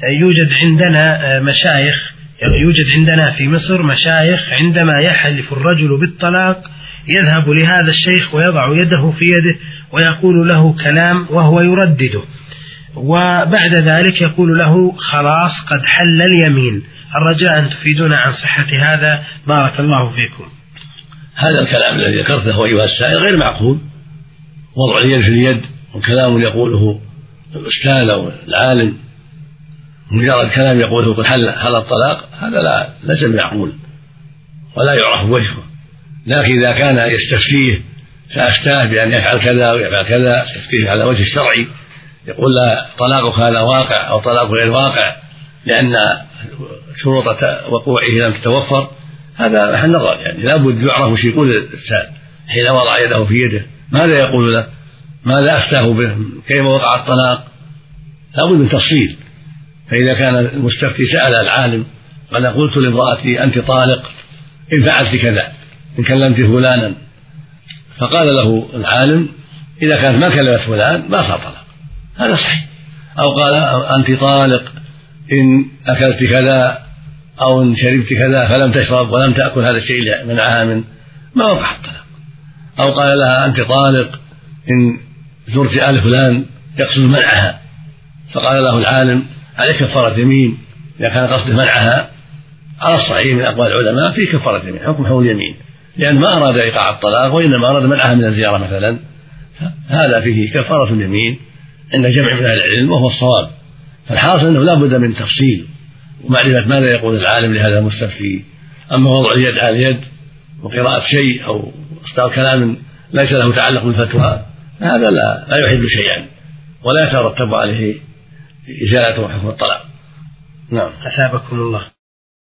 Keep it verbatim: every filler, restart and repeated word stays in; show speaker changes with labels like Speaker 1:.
Speaker 1: يوجد عندنا مشايخ يوجد عندنا في مصر مشايخ عندما يحلف الرجل بالطلاق يذهب لهذا الشيخ ويضع يده في يده ويقول له كلام وهو يردده، وبعد ذلك يقول له خلاص قد حل اليمين. الرجاء أن تفيدونا عن صحة هذا بارك الله فيكم.
Speaker 2: هذا الكلام الذي ذكرته أيها السائل غير معقول، وضع اليد في اليد وكلام يقوله الأستاذ أو العالم مجرد كلام يقوله قد حل حل الطلاق، هذا لا ليس معقول ولا يعرف وجهه. لكن إذا كان يستفتيه سأفتاه بأن يفعل كذا ويفعل كذا، يفتيه على وجه الشرعي، يقول لا طلاقك هذا واقع أو طلاق غير واقع لأن شروط وقوعه لم تتوفر، هذا محل نظر. يعني لا بد يعرف وش يقول الإنسان حين وضع يده في يده، ماذا يقول له، ماذا أفتاه به، كيف وقع الطلاق، لا بد من تفصيل. فإذا كان المستفتي سأل العالم قال قلت لامرأتي أنت طالق إن فعلت كذا إن كلمت فلانا، فقال له العالم إذا كانت ما كلمت فلان ما صار طلاق، هذا صحيح. أو قال أنت طالق إن أكلت كذا أو إن شربت كذا فلم تشرب ولم تأكل هذا الشيء من عام ما وقع الطلاق. أو قال لها أنت طالق إن زرت آل فلان يقصد منعها، فقال له العالم عليه كفارة يمين إذا كان قصده منعها، على الصحيح من أقوال العلماء في كفارة يمين حكم حول اليمين، لأن ما أراد إيقاع الطلاق وإنما أراد منعها من الزيارة مثلا، هذا فيه كفارة اليمين عند جمع من أهل العلم وهو الصواب. فالحاصل أنه لا بد من تفصيل ومعرفة ماذا يقول العالم لهذا المستفتي. أما وضع اليد على اليد وقراءة شيء أو إصدار كلام ليس له تعلق بالفتوى هذا لا, لا يحل شيئا ولا يترتب عليه إزالة حكم الطلاق. نعم.
Speaker 1: أثابكم الله.